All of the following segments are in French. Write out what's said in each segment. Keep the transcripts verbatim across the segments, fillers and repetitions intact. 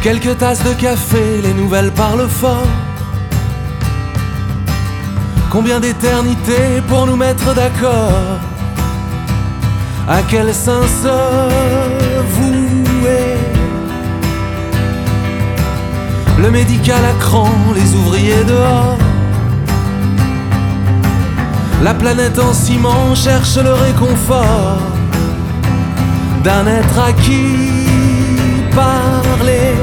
Quelques tasses de café, les nouvelles parlent fort. Combien d'éternités pour nous mettre d'accord? À quel saint se vouer? Le médical à cran, les ouvriers dehors. La planète en ciment cherche le réconfort d'un être à qui parler.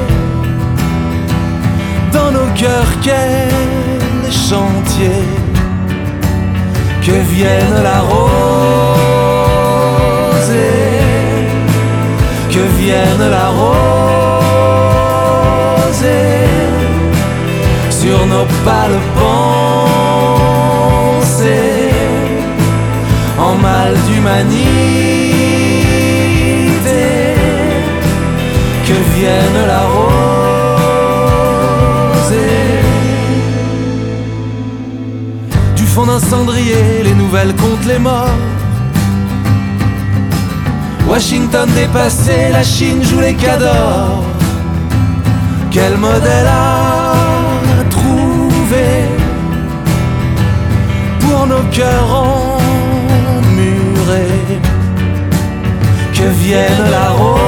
Dans nos cœurs, quel chantier! Que vienne la rosée, que vienne la rosée sur nos pâles pensées, en mal d'humanité. Que vienne la rosée. Du fond d'un cendrier, les nouvelles comptent les morts. Washington dépassé, la Chine joue les cadors. Quel modèle à trouver pour nos cœurs emmurés? Que vienne la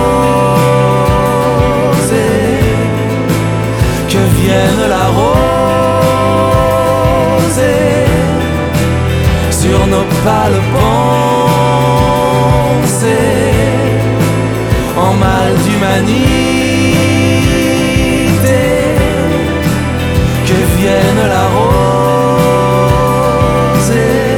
rosée, que vienne la rosée sur nos pâles pensées, en mal d'humanité. Que vienne la rosée.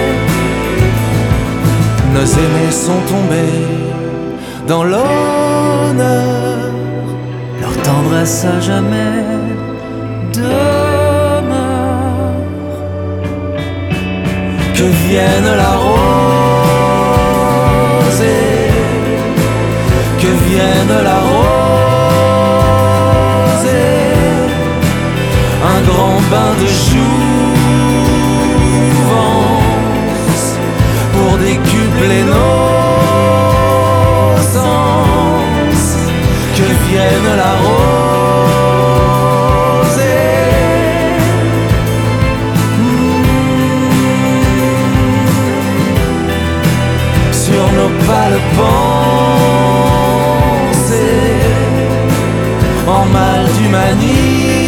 Nos aînés sont tombés dans l'honneur, leur tendresse à jamais demeure. Que vienne la rosée, que vienne la rosée, un grand bain de jouvence pour décupler nos sens. Que vienne la rosée. Mmh. Sur nos pâles pensées, en mal d'humanité.